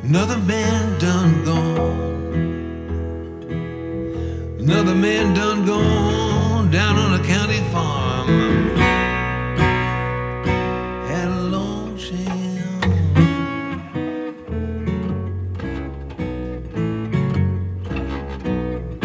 Another man done gone. Another man done gone down on a county farm.